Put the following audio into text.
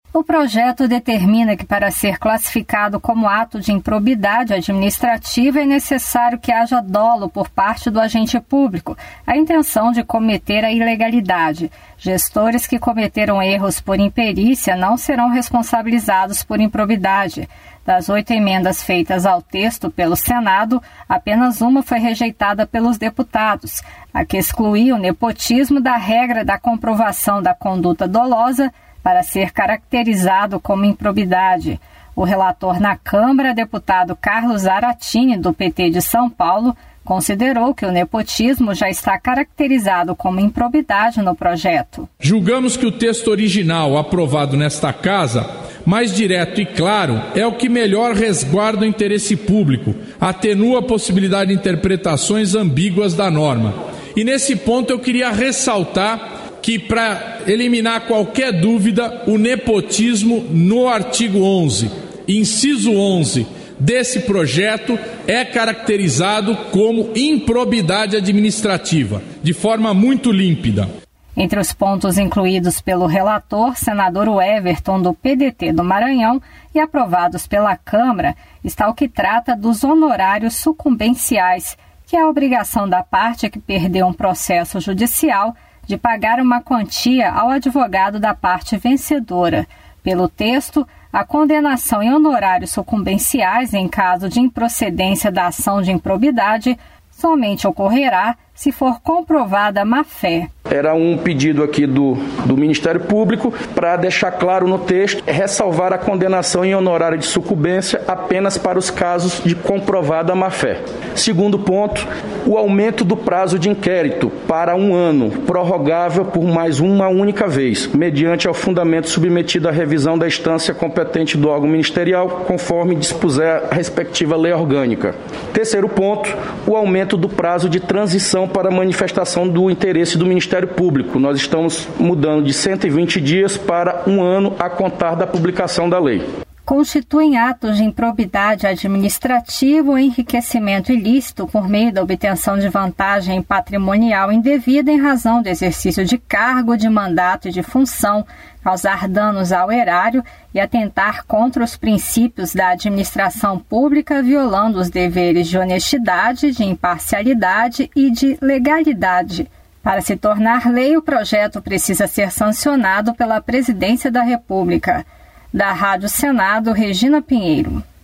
O projeto determina que, para ser classificado como ato de improbidade administrativa, é necessário que haja dolo por parte do agente público, a intenção de cometer a ilegalidade. Gestores que cometeram erros por imperícia não serão responsabilizados por improbidade. Das 8 emendas feitas ao texto pelo Senado, apenas uma foi rejeitada pelos deputados, a que excluía o nepotismo da regra da comprovação da conduta dolosa para ser caracterizado como improbidade. O relator na Câmara, deputado Carlos Zaratini, do PT de São Paulo, considerou que o nepotismo já está caracterizado como improbidade no projeto. Julgamos que o texto original aprovado nesta Casa, mais direto e claro, é o que melhor resguarda o interesse público, atenua a possibilidade de interpretações ambíguas da norma. E nesse ponto eu queria ressaltar que, para eliminar qualquer dúvida, o nepotismo no artigo 11, inciso 11 desse projeto, é caracterizado como improbidade administrativa, de forma muito límpida. Entre os pontos incluídos pelo relator, senador Everton, do PDT do Maranhão, e aprovados pela Câmara, está o que trata dos honorários sucumbenciais, que é a obrigação da parte que perdeu um processo judicial de pagar uma quantia ao advogado da parte vencedora. Pelo texto, a condenação em honorários sucumbenciais em caso de improcedência da ação de improbidade somente ocorrerá se for comprovada a má-fé. Era um pedido aqui do Ministério Público para deixar claro no texto, ressalvar a condenação em honorário de sucumbência apenas para os casos de comprovada má-fé. Segundo ponto, o aumento do prazo de inquérito para 1 ano, prorrogável por mais uma única vez, mediante ao fundamento submetido à revisão da instância competente do órgão ministerial, conforme dispuser a respectiva lei orgânica. Terceiro ponto, o aumento do prazo de transição para a manifestação do interesse do Ministério Público. Nós estamos mudando de 120 dias para 1 ano a contar da publicação da lei. Constituem atos de improbidade administrativa o enriquecimento ilícito por meio da obtenção de vantagem patrimonial indevida em razão do exercício de cargo, de mandato e de função, causar danos ao erário e atentar contra os princípios da administração pública, violando os deveres de honestidade, de imparcialidade e de legalidade. Para se tornar lei, o projeto precisa ser sancionado pela Presidência da República. Da Rádio Senado, Regina Pinheiro.